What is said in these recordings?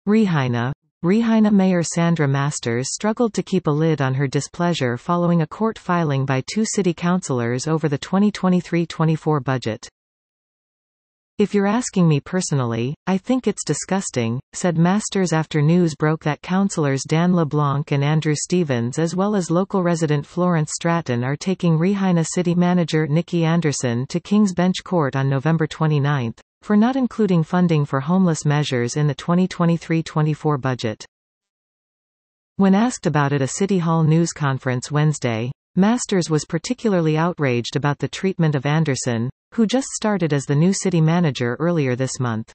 Regina. Regina Mayor Sandra Masters struggled to keep a lid on her displeasure following a court filing by two city councillors over the 2023-24 budget. "If you're asking me personally, I think it's disgusting," said Masters after news broke that councillors Dan LeBlanc and Andrew Stevens as well as local resident Florence Stratton are taking Regina City Manager Nikki Anderson to King's Bench Court on November 29, for not including funding for homeless measures in the 2023-24 budget. When asked about it at a City Hall news conference Wednesday, Masters was particularly outraged about the treatment of Anderson, who just started as the new city manager earlier this month.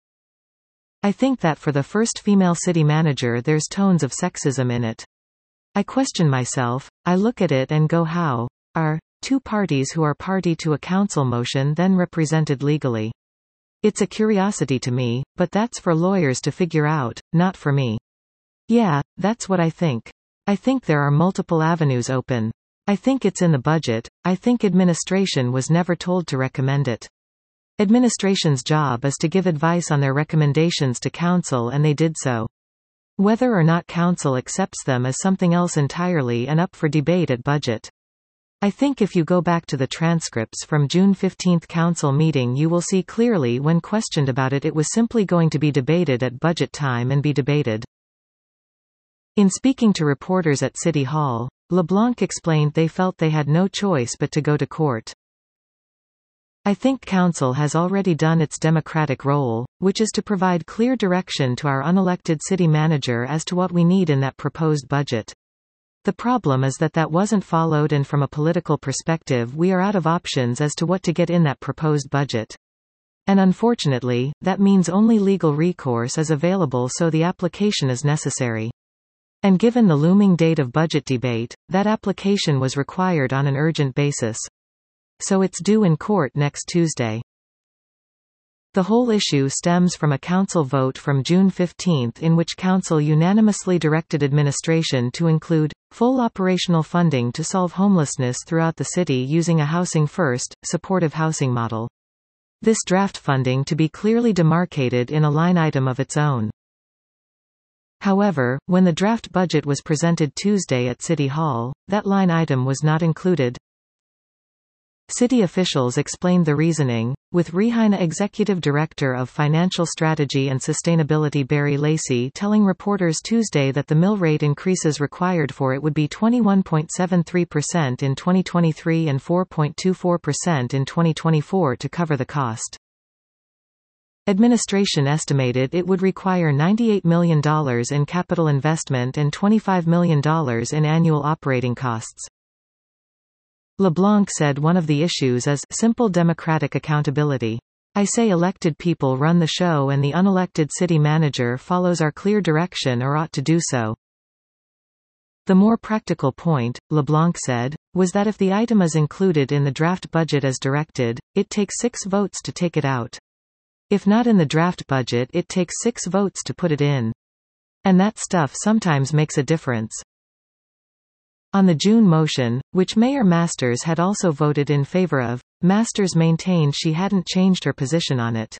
"I think that for the first female city manager there's tones of sexism in it. I question myself, I look at it and go, how are two parties who are party to a council motion then represented legally? It's a curiosity to me, but that's for lawyers to figure out, not for me. Yeah, that's what I think. I think there are multiple avenues open. I think it's in the budget. I think administration was never told to recommend it. Administration's job is to give advice on their recommendations to council and they did so. Whether or not council accepts them is something else entirely and up for debate at budget. I think if you go back to the transcripts from June 15 council meeting you will see clearly when questioned about it was simply going to be debated at budget time and be debated." In speaking to reporters at City Hall, LeBlanc explained they felt they had no choice but to go to court. "I think council has already done its democratic role, which is to provide clear direction to our unelected city manager as to what we need in that proposed budget. The problem is that that wasn't followed and from a political perspective we are out of options as to what to get in that proposed budget. And unfortunately, that means only legal recourse is available so the application is necessary. And given the looming date of budget debate, that application was required on an urgent basis. So it's due in court next Tuesday." The whole issue stems from a council vote from June 15 in which council unanimously directed administration to include full operational funding to solve homelessness throughout the city using a housing first, supportive housing model. This draft funding to be clearly demarcated in a line item of its own. However, when the draft budget was presented Tuesday at City Hall, that line item was not included. City officials explained the reasoning, with Regina Executive Director of Financial Strategy and Sustainability Barry Lacey telling reporters Tuesday that the mill rate increases required for it would be 21.73% in 2023 and 4.24% in 2024 to cover the cost. Administration estimated it would require $98 million in capital investment and $25 million in annual operating costs. LeBlanc said one of the issues is simple democratic accountability. "I say elected people run the show and the unelected city manager follows our clear direction or ought to do so." The more practical point, LeBlanc said, was that if the item is included in the draft budget as directed, it takes 6 votes to take it out. If not in the draft budget it takes 6 votes to put it in. And that stuff sometimes makes a difference. On the June motion, which Mayor Masters had also voted in favor of, Masters maintained she hadn't changed her position on it.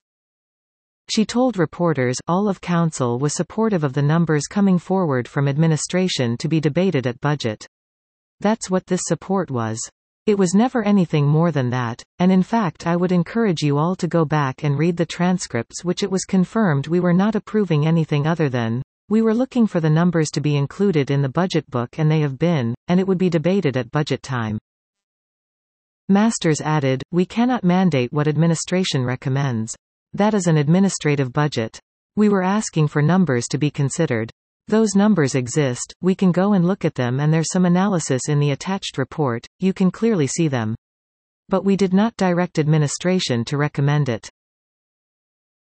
She told reporters all of council was supportive of the numbers coming forward from administration to be debated at budget. That's what this support was. It was never anything more than that, and in fact I would encourage you all to go back and read the transcripts which it was confirmed we were not approving anything other than, we were looking for the numbers to be included in the budget book and they have been, and it would be debated at budget time. Masters added, "We cannot mandate what administration recommends. That is an administrative budget. We were asking for numbers to be considered. Those numbers exist, we can go and look at them and there's some analysis in the attached report, you can clearly see them. But we did not direct administration to recommend it."